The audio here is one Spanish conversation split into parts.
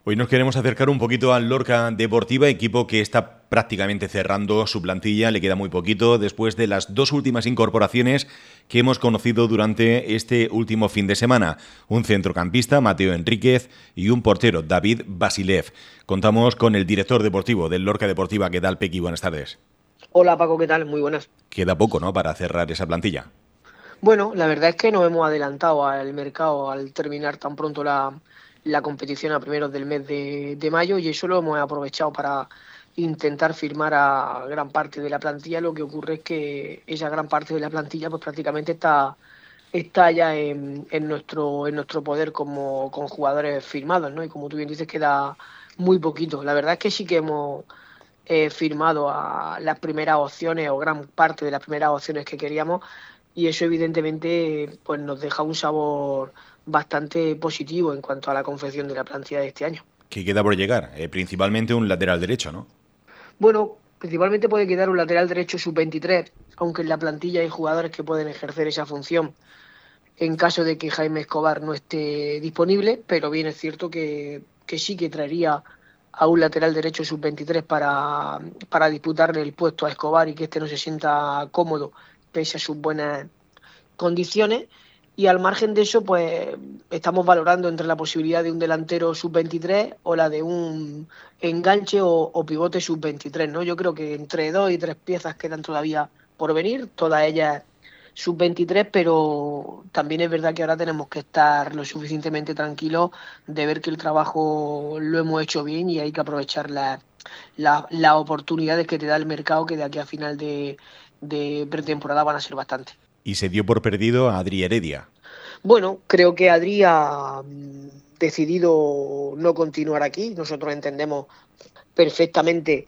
Hoy nos queremos acercar un poquito al Lorca Deportiva, equipo que está prácticamente cerrando su plantilla, le queda muy poquito después de las dos últimas incorporaciones que hemos conocido durante este último fin de semana. Un centrocampista, Mateo Enríquez, y un portero, David Vasilev. Contamos con el director deportivo del Lorca Deportiva. ¿Qué tal, Pequi? Buenas tardes. Hola Paco, ¿qué tal? Muy buenas. Queda poco, ¿no?, para cerrar esa plantilla. Bueno, la verdad es que nos hemos adelantado al mercado al terminar tan pronto la competición a primeros del mes de mayo y eso lo hemos aprovechado para intentar firmar a gran parte de la plantilla. Lo que ocurre es que esa gran parte de la plantilla pues prácticamente está ya en nuestro poder como con jugadores firmados, ¿no? Y como tú bien dices, queda muy poquito. La verdad es que sí que hemos firmado a las primeras opciones o gran parte de las primeras opciones que queríamos y eso evidentemente pues nos deja un sabor bastante positivo en cuanto a la confección de la plantilla de este año. ¿Qué queda por llegar? Principalmente un lateral derecho, ¿no? Bueno, principalmente puede quedar un lateral derecho sub-23, aunque en la plantilla hay jugadores que pueden ejercer esa función en caso de que Jaime Escobar no esté disponible, pero bien es cierto que sí que traería a un lateral derecho sub-23 para disputarle el puesto a Escobar y que este no se sienta cómodo pese a sus buenas condiciones. Y al margen de eso, pues estamos valorando entre la posibilidad de un delantero sub-23 o la de un enganche o pivote sub-23, ¿no? Yo creo que entre dos y tres piezas quedan todavía por venir, todas ellas sub-23, pero también es verdad que ahora tenemos que estar lo suficientemente tranquilos de ver que el trabajo lo hemos hecho bien y hay que aprovechar las oportunidades que te da el mercado, que de aquí a final de pretemporada van a ser bastantes. Y se dio por perdido a Adri Heredia. Bueno, creo que Adri ha decidido no continuar aquí. Nosotros entendemos perfectamente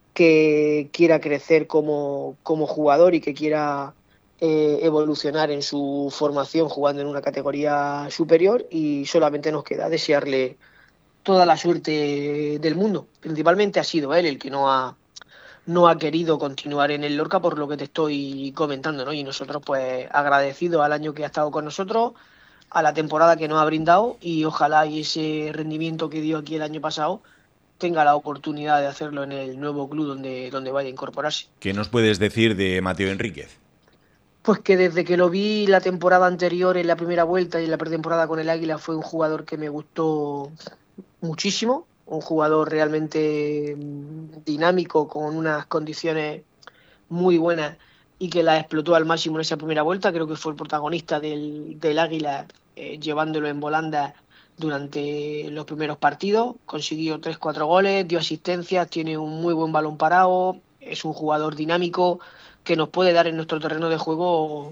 que quiera crecer como jugador y que quiera evolucionar en su formación jugando en una categoría superior y solamente nos queda desearle toda la suerte del mundo. Principalmente ha sido él el que no ha querido continuar en el Lorca por lo que te estoy comentando, ¿no? Y nosotros pues agradecidos al año que ha estado con nosotros, a la temporada que nos ha brindado y ojalá y ese rendimiento que dio aquí el año pasado tenga la oportunidad de hacerlo en el nuevo club donde vaya a incorporarse. ¿Qué nos puedes decir de Mateo Enríquez? Pues que desde que lo vi la temporada anterior en la primera vuelta y en la pretemporada con el Águila fue un jugador que me gustó muchísimo, un jugador realmente dinámico con unas condiciones muy buenas y que la explotó al máximo en esa primera vuelta. Creo que fue el protagonista del Águila, llevándolo en volanda durante los primeros partidos. Consiguió 3 4 goles, dio asistencias, tiene un muy buen balón parado, es un jugador dinámico que nos puede dar en nuestro terreno de juego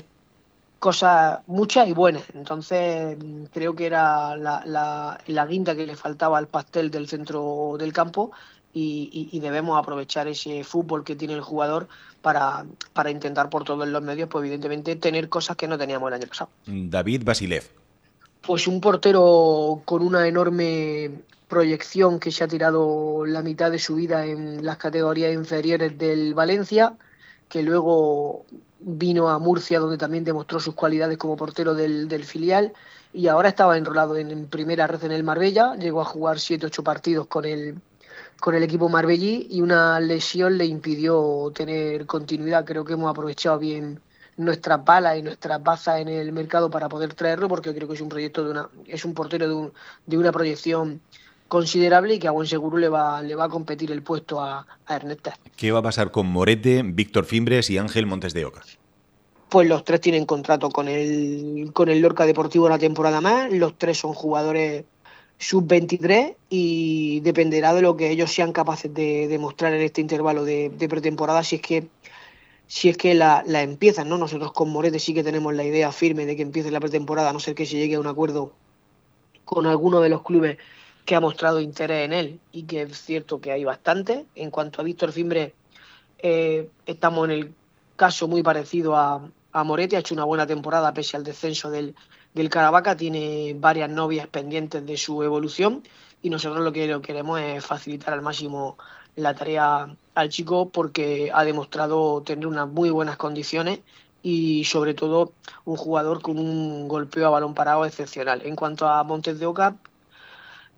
cosas muchas y buenas. Entonces, creo que era la guinda que le faltaba al pastel del centro del campo y debemos aprovechar ese fútbol que tiene el jugador para intentar por todos los medios, pues evidentemente, tener cosas que no teníamos el año pasado. David Vasilev. Pues un portero con una enorme proyección que se ha tirado la mitad de su vida en las categorías inferiores del Valencia, que luego vino a Murcia donde también demostró sus cualidades como portero del filial y ahora estaba enrolado en primera red en el Marbella, llegó a jugar 7 8 partidos con el equipo marbellí y una lesión le impidió tener continuidad. Creo que hemos aprovechado bien nuestras balas y nuestras bazas en el mercado para poder traerlo, porque creo que es un proyecto es un portero de una proyección considerable y que a buen seguro le va a competir el puesto a Ernest. ¿Qué va a pasar con Morete, Víctor Fimbres y Ángel Montes de Oca? Pues los tres tienen contrato con el Lorca Deportivo una temporada más. Los tres son jugadores sub-23 y dependerá de lo que ellos sean capaces de demostrar en este intervalo de pretemporada si es que la empiezan, ¿no? Nosotros con Morete sí que tenemos la idea firme de que empiece la pretemporada, a no ser que se llegue a un acuerdo con alguno de los clubes que ha mostrado interés en él y que es cierto que hay bastante. En cuanto a Víctor Fimbre, estamos en el caso muy parecido a Moretti, ha hecho una buena temporada pese al descenso del Caravaca, tiene varias novias pendientes de su evolución y nosotros lo que lo queremos es facilitar al máximo la tarea al chico porque ha demostrado tener unas muy buenas condiciones y sobre todo un jugador con un golpeo a balón parado excepcional. En cuanto a Montes de Oca,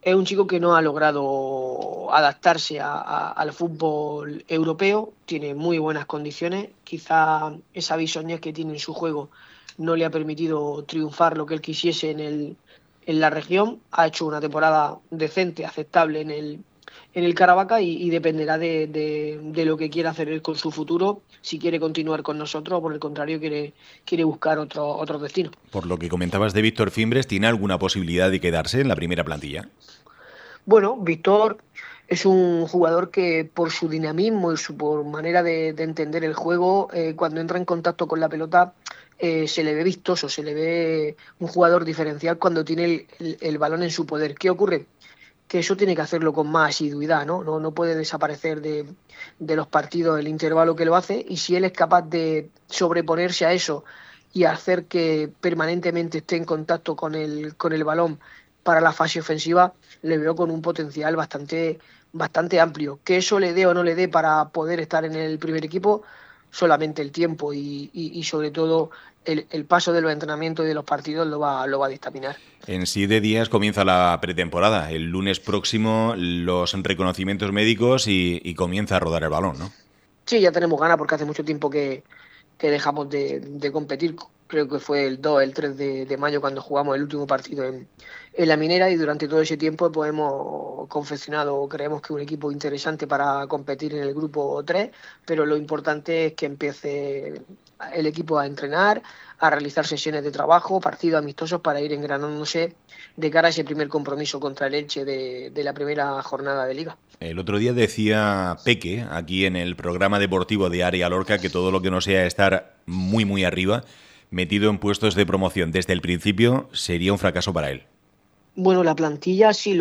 Es un chico que no ha logrado adaptarse al fútbol europeo, tiene muy buenas condiciones, quizá esa bisoñez que tiene en su juego no le ha permitido triunfar lo que él quisiese en la región, ha hecho una temporada decente, aceptable en el Caravaca y dependerá de lo que quiera hacer él con su futuro, si quiere continuar con nosotros o por el contrario quiere buscar otro destino. Por lo que comentabas de Víctor Fimbres, ¿tiene alguna posibilidad de quedarse en la primera plantilla? Bueno, Víctor es un jugador que por su dinamismo y su por manera de entender el juego, cuando entra en contacto con la pelota, se le ve vistoso, se le ve un jugador diferencial cuando tiene el balón en su poder. ¿Qué ocurre? Que eso tiene que hacerlo con más asiduidad, ¿no? No puede desaparecer de los partidos el intervalo que lo hace, y si él es capaz de sobreponerse a eso y hacer que permanentemente esté en contacto con el balón para la fase ofensiva, le veo con un potencial bastante amplio. Que eso le dé o no le dé para poder estar en el primer equipo, solamente el tiempo y sobre todo el paso de los entrenamientos y de los partidos lo va a dictaminar. En 7 días comienza la pretemporada. El lunes próximo los reconocimientos médicos y comienza a rodar el balón, ¿no? Sí, ya tenemos ganas porque hace mucho tiempo que dejamos de competir. Creo que fue el 2, el 3 de mayo cuando jugamos el último partido en La Minera, y durante todo ese tiempo pues hemos confeccionado, creemos que un equipo interesante para competir en el grupo 3, pero lo importante es que empiece el equipo a entrenar, a realizar sesiones de trabajo, partidos amistosos para ir engranándose de cara a ese primer compromiso contra el Elche de la primera jornada de Liga. El otro día decía Peque, aquí en el programa deportivo de Área Lorca, que todo lo que no sea estar muy, muy arriba, metido en puestos de promoción desde el principio, sería un fracaso para él. Bueno, la plantilla sí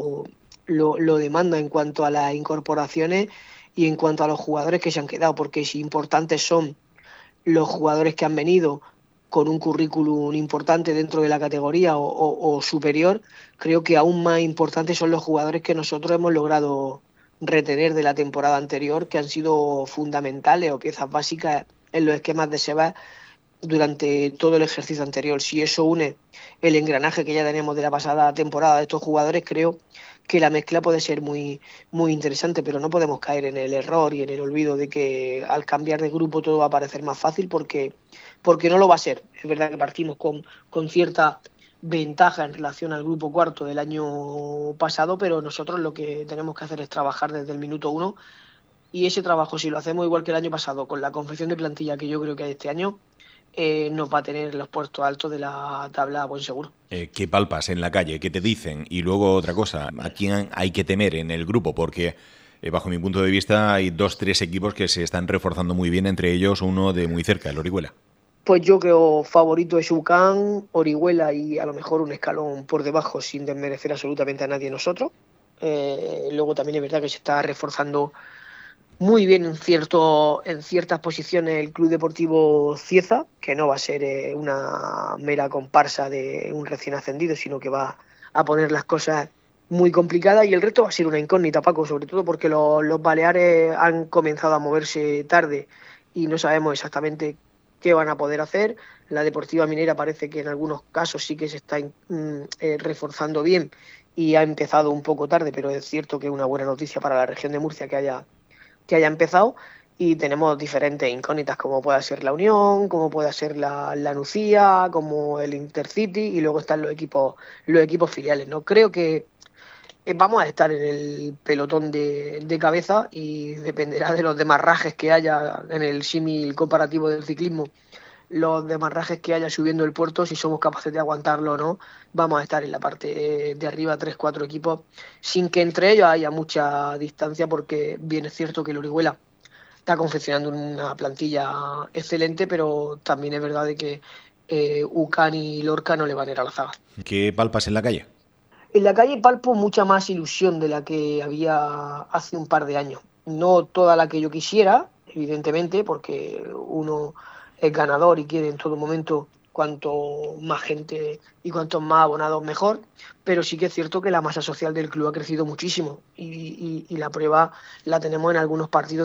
lo demanda en cuanto a las incorporaciones y en cuanto a los jugadores que se han quedado, porque si importantes son los jugadores que han venido con un currículum importante dentro de la categoría o superior, creo que aún más importantes son los jugadores que nosotros hemos logrado retener de la temporada anterior, que han sido fundamentales o piezas básicas en los esquemas de Sebas durante todo el ejercicio anterior. Si eso une el engranaje que ya tenemos de la pasada temporada de estos jugadores, creo que la mezcla puede ser muy interesante, pero no podemos caer en el error y en el olvido de que al cambiar de grupo todo va a parecer más fácil, porque no lo va a ser. Es verdad que partimos con cierta ventaja en relación al grupo cuarto del año pasado, pero nosotros lo que tenemos que hacer es trabajar desde el minuto uno, y ese trabajo, si lo hacemos igual que el año pasado, con la confección de plantilla que yo creo que hay este año, nos va a tener en los puestos altos de la tabla a buen seguro. ¿Qué palpas en la calle? ¿Qué te dicen? Y luego otra cosa, ¿a quién hay que temer en el grupo? Porque bajo mi punto de vista hay 2-3 equipos que se están reforzando muy bien, entre ellos uno de muy cerca, el Orihuela. Pues yo creo favorito es UCAN, Orihuela y a lo mejor un escalón por debajo, sin desmerecer absolutamente a nadie de nosotros. Luego también es verdad que se está reforzando muy bien en ciertas posiciones el Club Deportivo Cieza, que no va a ser una mera comparsa de un recién ascendido, sino que va a poner las cosas muy complicadas, y el resto va a ser una incógnita, Paco, sobre todo porque los Baleares han comenzado a moverse tarde y no sabemos exactamente qué van a poder hacer. La Deportiva Minera parece que en algunos casos sí que se está reforzando bien y ha empezado un poco tarde, pero es cierto que es una buena noticia para la región de Murcia que haya empezado, y tenemos diferentes incógnitas como pueda ser la Unión, como pueda ser la Nucía, como el Intercity, y luego están los equipos filiales. No creo que vamos a estar en el pelotón de cabeza, y dependerá de los demarrajes que haya en el símil comparativo del ciclismo, los demarrajes que haya subiendo el puerto, si somos capaces de aguantarlo o no. Vamos a estar en la parte de arriba, 3-4 equipos, sin que entre ellos haya mucha distancia, porque bien es cierto que el Orihuela está confeccionando una plantilla excelente, pero también es verdad de que UCAN y Lorca no le van a ir a la zaga. ¿Qué palpas en la calle? En la calle palpo mucha más ilusión de la que había hace un par de años. No toda la que yo quisiera, evidentemente, porque uno es ganador y quiere en todo momento cuanto más gente y cuantos más abonados mejor, pero sí que es cierto que la masa social del club ha crecido muchísimo, y la prueba la tenemos en algunos partidos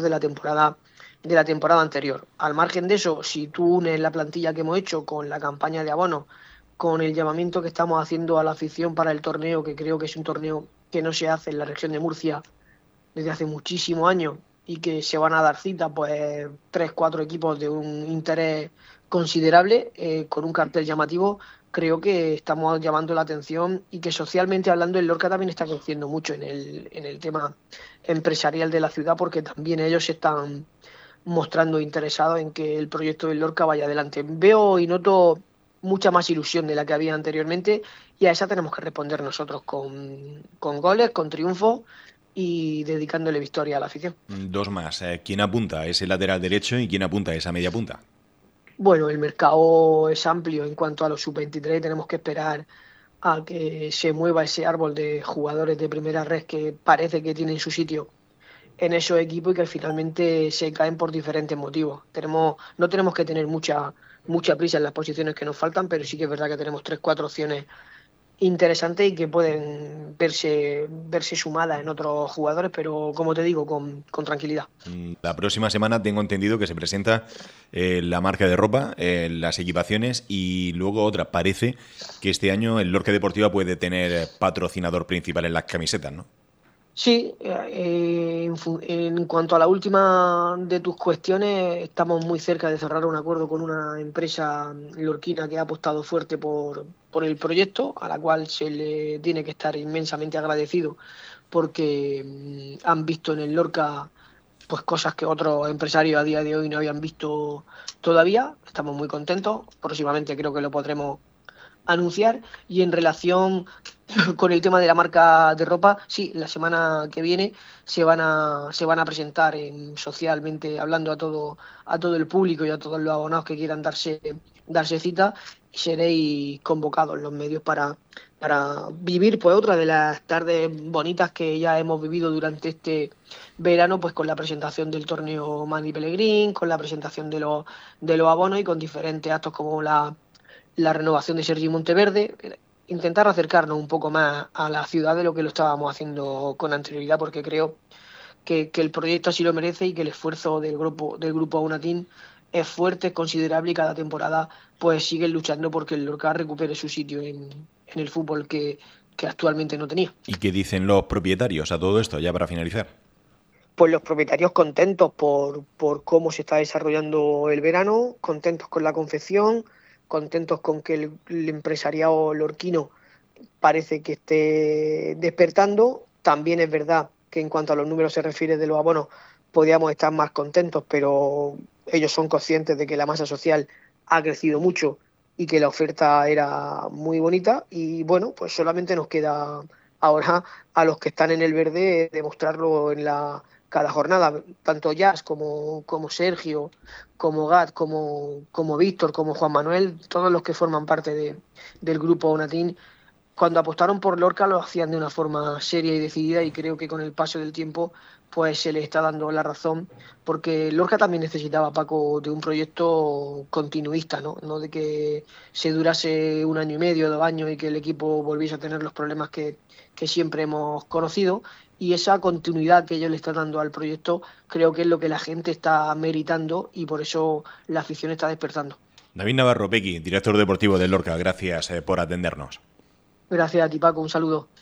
de la temporada anterior. Al margen de eso, si tú unes la plantilla que hemos hecho con la campaña de abonos, con el llamamiento que estamos haciendo a la afición para el torneo, que creo que es un torneo que no se hace en la región de Murcia desde hace muchísimos años y que se van a dar cita, pues 3, 4 equipos de un interés considerable, con un cartel llamativo. Creo que estamos llamando la atención y que socialmente hablando el Lorca también está creciendo mucho en el tema empresarial de la ciudad, porque también ellos se están mostrando interesados en que el proyecto del Lorca vaya adelante. Veo y noto mucha más ilusión de la que había anteriormente, y a esa tenemos que responder nosotros con goles, con triunfos y dedicándole victoria a la afición. Dos más. ¿Quién apunta a ese lateral derecho y quién apunta a esa media punta? Bueno, el mercado es amplio en cuanto a los sub-23. Tenemos que esperar a que se mueva ese árbol de jugadores de primera red que parece que tienen su sitio en esos equipos y que finalmente se caen por diferentes motivos. No tenemos que tener mucha prisa en las posiciones que nos faltan, pero sí que es verdad que tenemos 3, 4 opciones interesantes y que pueden verse sumadas en otros jugadores, pero como te digo, con tranquilidad. La próxima semana tengo entendido que se presenta la marca de ropa, las equipaciones y luego otra. Parece que este año el Lorca Deportiva puede tener patrocinador principal en las camisetas, ¿no? Sí, en cuanto a la última de tus cuestiones, estamos muy cerca de cerrar un acuerdo con una empresa lorquina que ha apostado fuerte por el proyecto, a la cual se le tiene que estar inmensamente agradecido, porque han visto en el Lorca pues cosas que otros empresarios a día de hoy no habían visto todavía. Estamos muy contentos. Próximamente creo que lo podremos anunciar. Y en relación con el tema de la marca de ropa, sí, la semana que viene se van a presentar socialmente hablando a todo el público y a todos los abonados que quieran darse cita, y seréis convocados los medios para vivir pues otra de las tardes bonitas que ya hemos vivido durante este verano, pues con la presentación del torneo Mani Pellegrín, con la presentación de los abonos y con diferentes actos como la renovación de Sergi Monteverde, intentar acercarnos un poco más a la ciudad de lo que lo estábamos haciendo con anterioridad, porque creo que el proyecto así lo merece y que el esfuerzo del grupo Aunatín es fuerte, es considerable, y cada temporada pues siguen luchando porque el Lorca recupere su sitio en el fútbol que actualmente no tenía. ¿Y qué dicen los propietarios a todo esto, ya para finalizar? Pues los propietarios contentos por cómo se está desarrollando el verano, contentos con la confección, contentos con que el empresariado lorquino parece que esté despertando. También es verdad que en cuanto a los números se refiere de los abonos, podríamos estar más contentos, pero ellos son conscientes de que la masa social ha crecido mucho y que la oferta era muy bonita. Y bueno, pues solamente nos queda ahora a los que están en el verde demostrarlo en cada jornada, tanto Jazz como Sergio, como Gat, como Víctor, como Juan Manuel, todos los que forman parte del grupo Onatín, cuando apostaron por Lorca lo hacían de una forma seria y decidida, y creo que con el paso del tiempo pues se le está dando la razón, porque Lorca también necesitaba, Paco, de un proyecto continuista, ¿no? De que se durase 1 año y medio, 2 años, y que el equipo volviese a tener los problemas que siempre hemos conocido, y esa continuidad que ellos le están dando al proyecto creo que es lo que la gente está meritando, y por eso la afición está despertando. David Navarro Pequi, director deportivo del Lorca, gracias por atendernos. Gracias a ti, Paco, un saludo.